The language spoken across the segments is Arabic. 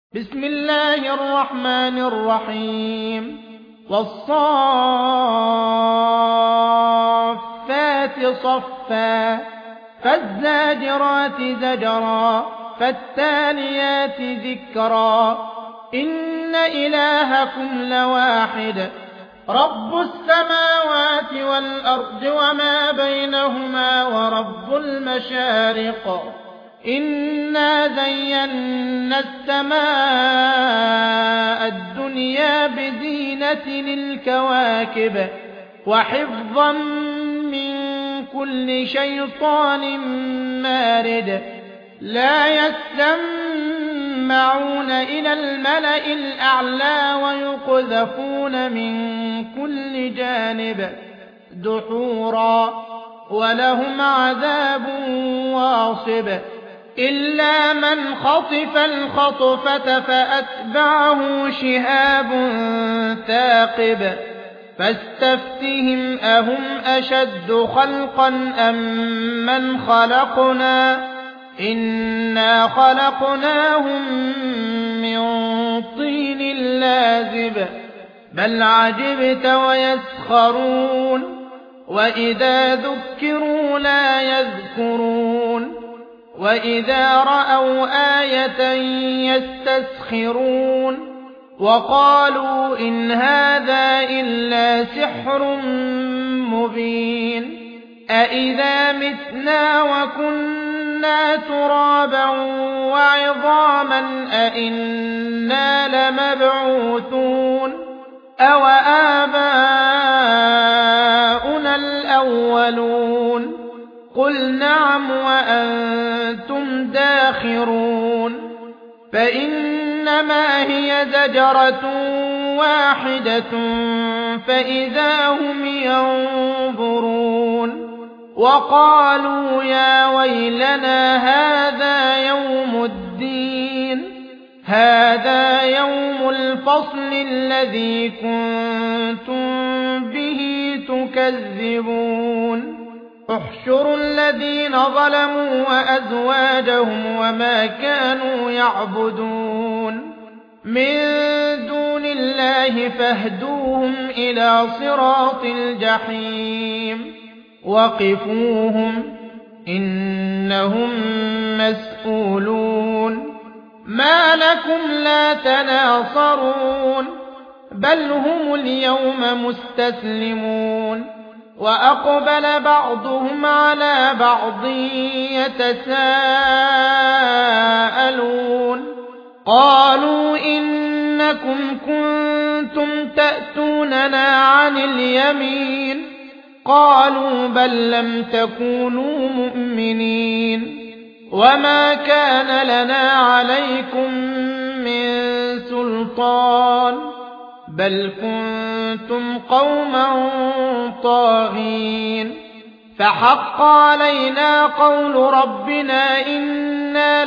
بسم الله الرحمن الرحيم والصافات صفا فالزاجرات زجرا فالتاليات ذكرا إن إلهكم لواحد رب السماوات والأرض وما بينهما ورب المشارق إنا زينا السماء الدنيا بزينة للكواكب وحفظا من كل شيطان مارد لا يسمعون إلى الملأ الأعلى ويقذفون من كل جانب دحورا ولهم عذاب واصب إلا من خطف الخطفة فأتبعه شهاب ثاقب فاستفتهم أهم أشد خلقا أم من خلقنا إنا خلقناهم من طين لازب بل عجبت ويسخرون وإذا ذكروا لا يذكرون وإذا رأوا آية يستسخرون وقالوا إن هذا إلا سحر مبين أإذا متنا وكنا ترابا وعظاما أإنا لمبعوثون أو آباؤنا الأولون قل نعم وأنتم داخرون فإنما هي زجرة واحدة فإذا هم ينظرون وقالوا يا ويلنا هذا يوم الدين هذا يوم الفصل الذي كنتم به تكذبون احشروا الذين ظلموا وأزواجهم وما كانوا يعبدون من دون الله فاهدوهم إلى صراط الجحيم وقفوهم إنهم مسؤولون ما لكم لا تناصرون بل هم اليوم مستسلمون وأقبل بعضهم على بعض يتساءلون قالوا إنكم كنتم تأتوننا عن اليمين قالوا بل لم تكونوا مؤمنين وما كان لنا عليكم من سلطان بل كنتم قوما طاغين فحق علينا قول ربنا إنا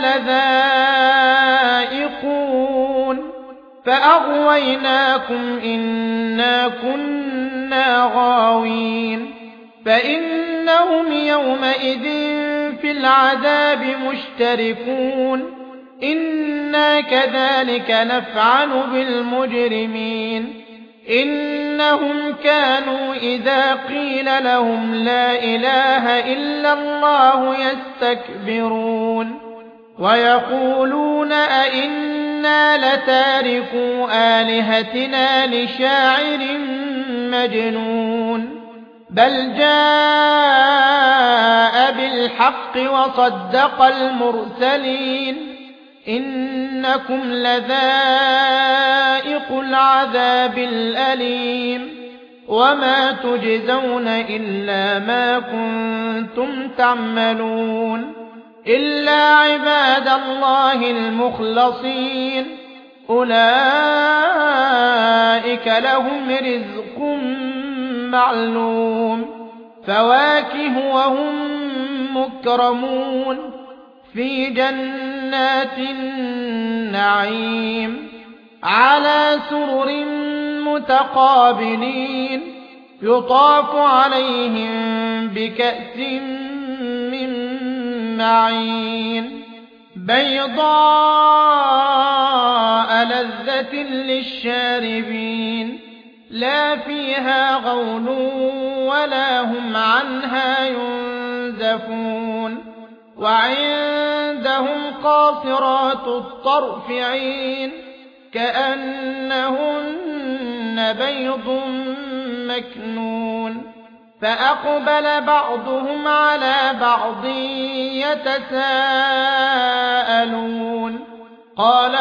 لذائقون فأغويناكم إنا كنا غاوين فإنهم يومئذ في العذاب مشتركون إنا كذلك نفعل بالمجرمين إنهم كانوا إذا قيل لهم لا إله إلا الله يستكبرون ويقولون أئنا لتاركو آلهتنا لشاعر مجنون بل جاء بالحق وصدق المرسلين إنكم لذائق العذاب الأليم وما تجزون إلا ما كنتم تعملون إلا عباد الله المخلصين أولئك لهم رزق معلوم فواكه وهم مكرمون في جنات النعيم على سرر متقابلين يطاف عليهم بكأس من معين بيضاء لَذَّةٍ لِّلشَّارِبِينَ لَا فِيهَا غَوْلٌ وَلَا هُمْ عَنْهَا يُنزَفُونَ وَعِندَهُمْ قَاصِرَاتُ الطَّرْفِ عِينٌ كَأَنَّهُنَّ بَيْضٌ مَّكْنُونٌ فَأَقْبَلَ بَعْضُهُمْ عَلَى بَعْضٍ يَتَسَاءَلُونَ قَالَ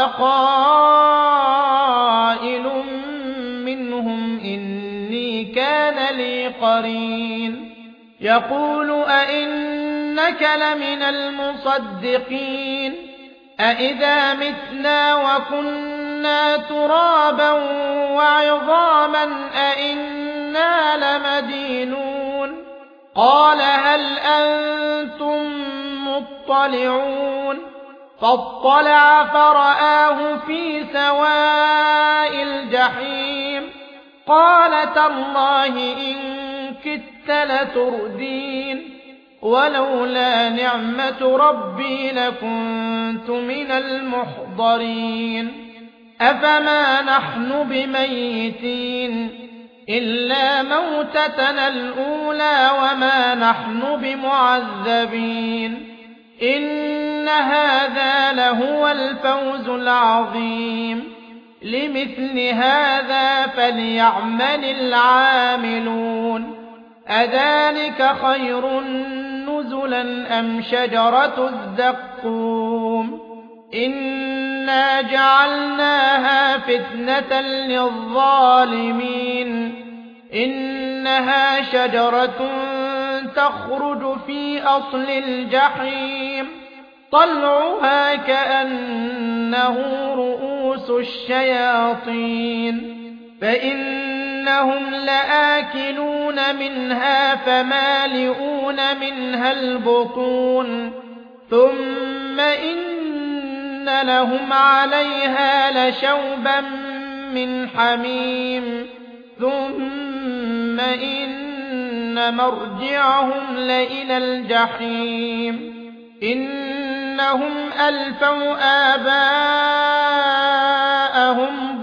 قَائِلٌ منهم إني كان لي قرين يقول أئنك لمن المصدقين أئذا متنا وكنا ترابا وعظاما أئنا لمدينون قال هل أنتم مطلعون فاطلع فرآه في سواء الجحيم قال تالله إن كدت لتردين ولولا نعمة ربي لكنت من المحضرين أفما نحن بميتين إلا موتتنا الأولى وما نحن بمعذبين إن هذا لهو الفوز العظيم لمثل هذا فليعمل العاملون أذلك خير نزلا أم شجرة الزقوم إنا جعلناها فتنة للظالمين إنها شجرة تخرج في أصل الجحيم طلعها كأنه رؤوس الشياطين فإنهم لآكلون منها فمالئون منها البطون ثم إن لهم عليها لشوبا من حميم ثم إن مرجعهم لإلى الجحيم إنهم ألفوا آباءهم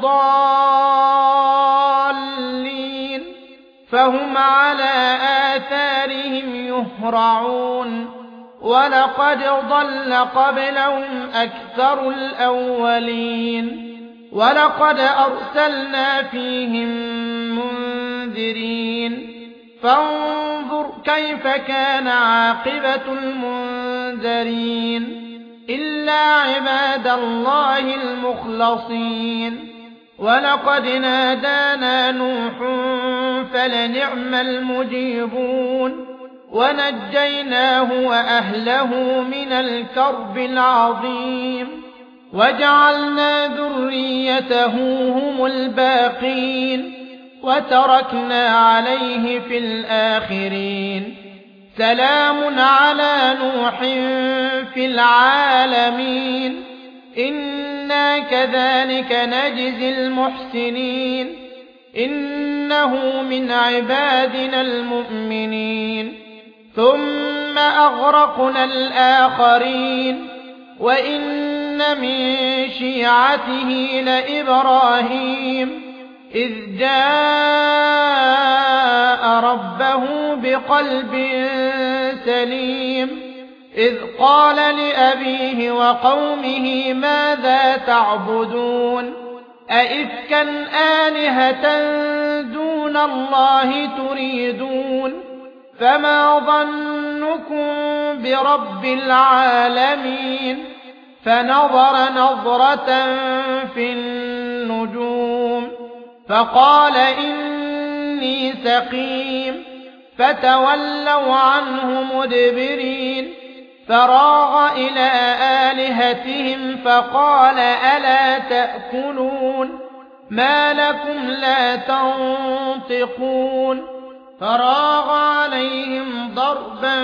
ضالين فهم على آثارهم يهرعون ولقد ضل قبلهم أكثر الأولين ولقد أرسلنا فيهم منذرين فانظر كيف كان عاقبة المنذرين إلا عباد الله المخلصين ولقد نادانا نوح فلنعم المجيبون ونجيناه وأهله من الكرب العظيم وجعلنا ذريته هم الباقين وتركنا عليه في الآخرين سلام على نوح في العالمين إنا كذلك نجزي المحسنين إنه من عبادنا المؤمنين ثم أغرقنا الآخرين وإن من شيعته لإبراهيم إذ جاء ربه بقلب سليم إذ قال لأبيه وقومه ماذا تعبدون أئفكا آلهة دون الله تريدون فما ظنكم برب العالمين فنظر نظرة في النجوم فقال إني سقيم فتولوا عنه مدبرين فراغ إلى آلهتهم فقال ألا تأكلون ما لكم لا تنطقون فراغ عليهم ضربا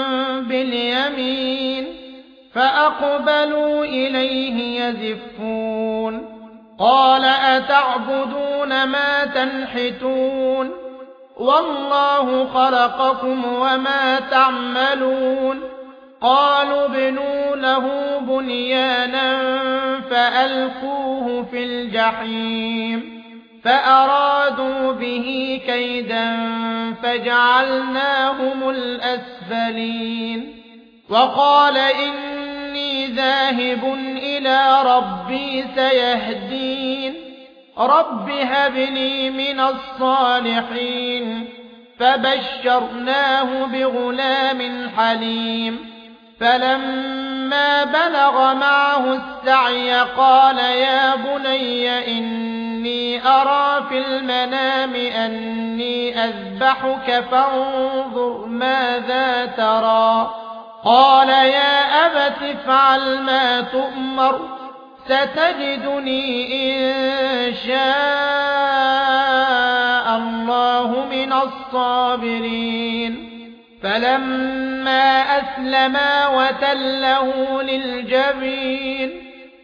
باليمين فأقبلوا إليه يزفون قال أتعبدون ما تنحتون والله خلقكم وما تعملون قالوا ابنوا له بنيانا فألقوه في الجحيم فأرادوا به كيدا فجعلناهم الأسفلين وقال إني ذاهب إلى ربي سيهدين رب هب لي من الصالحين فبشرناه بغلام حليم فلما بلغ معه السعي قال يا بني إني أرى في المنام أني أذبحك فانظر ماذا ترى قال يا أبت افعل ما تؤمر ستجدني إن شاء الله من الصابرين فلما أسلما وتله للجبين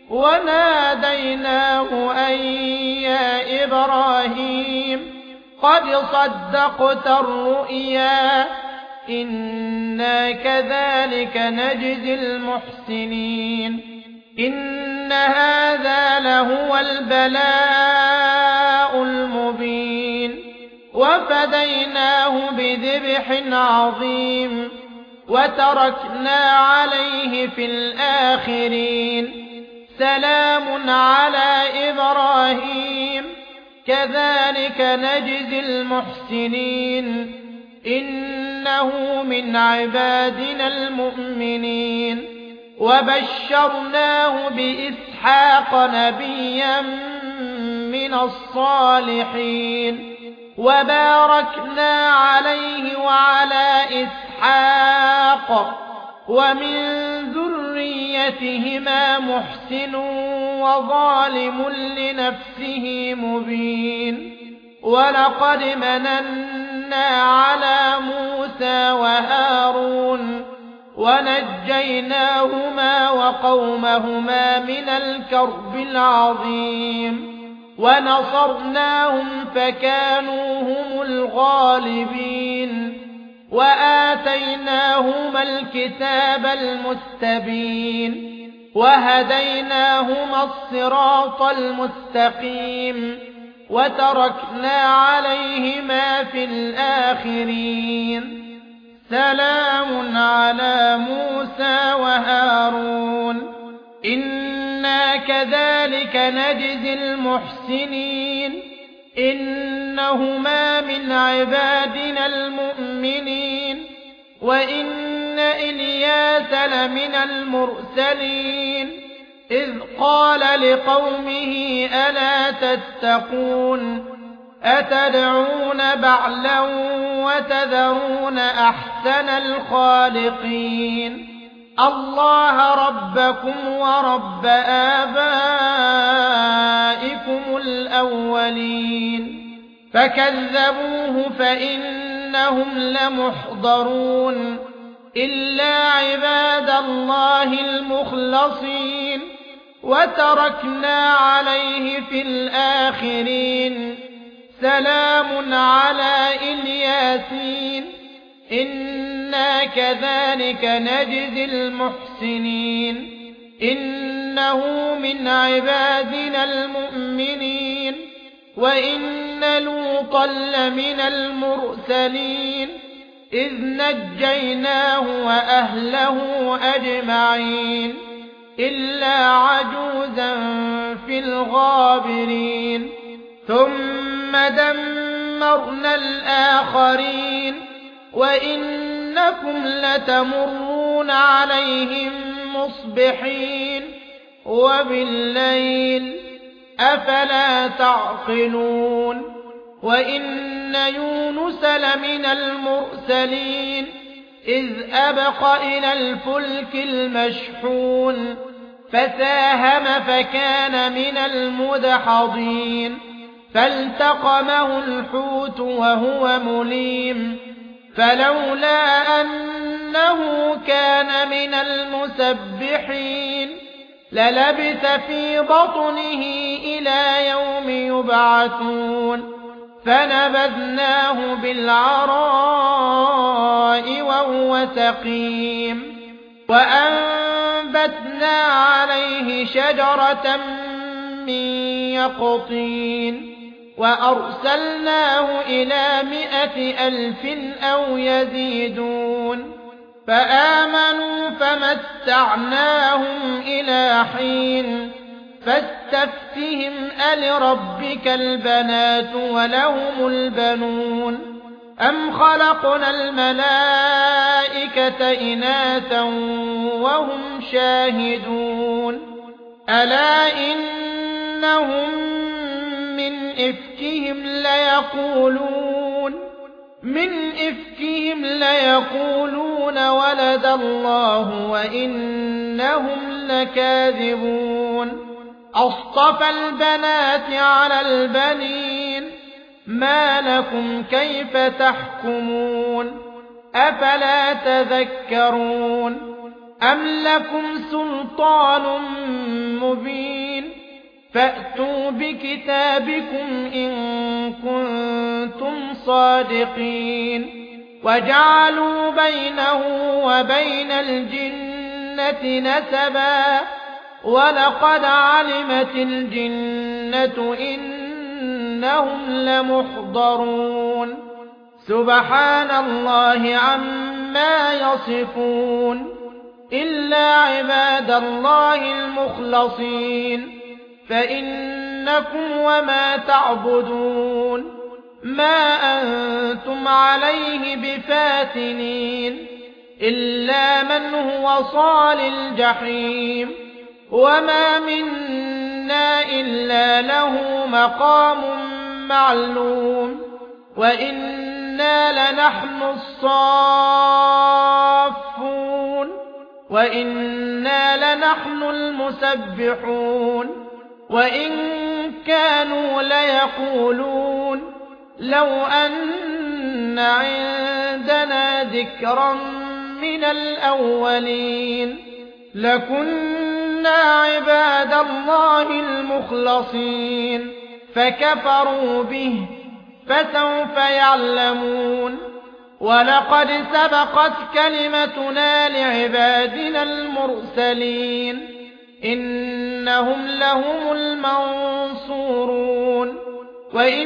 وناديناه أن يا إبراهيم قد صدقت الرؤيا إنا كذلك نجزي المحسنين إن هذا لهو البلاء المبين وفديناه بذبح عظيم وتركنا عليه في الآخرين سلام على إبراهيم كذلك نجزي المحسنين إنه من عبادنا المؤمنين وبشرناه بإسحاق نبيا من الصالحين وباركنا عليه وعلى إسحاق ومن ذريتهما محسن وظالم لنفسه مبين ولقد مننا على موسى وهارون ونجيناهما وقومهما من الكرب العظيم ونصرناهم فكانوا هم الغالبين وآتيناهما الكتاب المستبين وهديناهما الصراط المستقيم وتركنا عليهما في الآخرين سلام على موسى وهارون إنا كذلك نجزي المحسنين إنهما من عبادنا المؤمنين وإن إلياس لمن المرسلين إذ قال لقومه ألا تتقون أتدعون بعلا وتذرون أحسن الخالقين الله ربكم ورب آبائكم الأولين فكذبوه فإنهم لمحضرون إلا عباد الله المخلصين وتركنا عليه في الآخرين سلام على الياسين إنا كذلك نجزي المحسنين إنه من عبادنا المؤمنين وإن لوطا لمن المرسلين إذ نجيناه وأهله أجمعين إلا عجوزا في الغابرين ثم دمرنا الآخرين وإنكم لتمرون عليهم مصبحين وبالليل أفلا تعقلون وإن يونس لمن المرسلين إذ أبق إلى الفلك المشحون فساهم فكان من المدحضين فالتقمه الحوت وهو مليم فلولا أنه كان من المسبحين للبث في بطنه إلى يوم يبعثون فنبذناه بالعراء وهو سقيم وأنبتنا عليه شجرة من يقطين وأرسلناه إلى 100,000 أو يزيدون فآمنوا فمتعناهم إلى حين فاستفتهم ألربك البنات ولهم البنون أم خلقنا الملائكة إناثا وهم شاهدون ألا إنهم من إفكهم ليقولون ولد الله وإنهم لكاذبون أصطفى البنات على البنين ما لكم كيف تحكمون أفلا تذكرون أم لكم سلطان مبين فأتوا بكتابكم إن كنتم صادقين وجعلوا بينه وبين الجنة نسبا ولقد علمت الجنة إنهم لمحضرون سبحان الله عما يصفون إلا عباد الله المخلصين فإنكم وما تعبدون ما أنتم عليه بفاتنين إلا من هو صال الجحيم وما منا إلا له مقام معلوم وإنا لنحن الصافون وإنا لنحن المسبحون وإن كانوا ليقولون لو أن عندنا ذكرا من الأولين لكنا عباد الله المخلصين فكفروا به فسوف يعلمون ولقد سبقت كلمتنا لعبادنا المرسلين إنهم لهم المنصورون وإن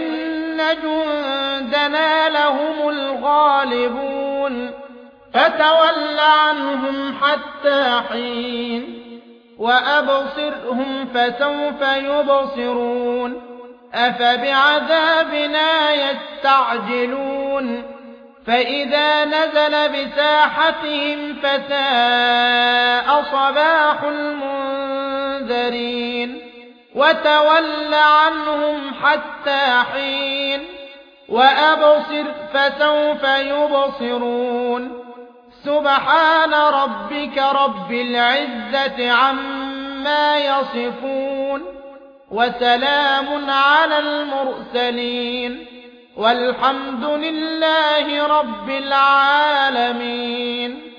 جندنا لهم الغالبون فتول عنهم حتى حين وأبصرهم فسوف يبصرون أفبعذابنا يستعجلون فإذا نزل بساحتهم فساء صباح المنذرين وتول عنهم حتى حين وأبصر فسوف يبصرون سبحان ربك رب العزة عما يصفون وسلام على المرسلين والحمد لله رب العالمين.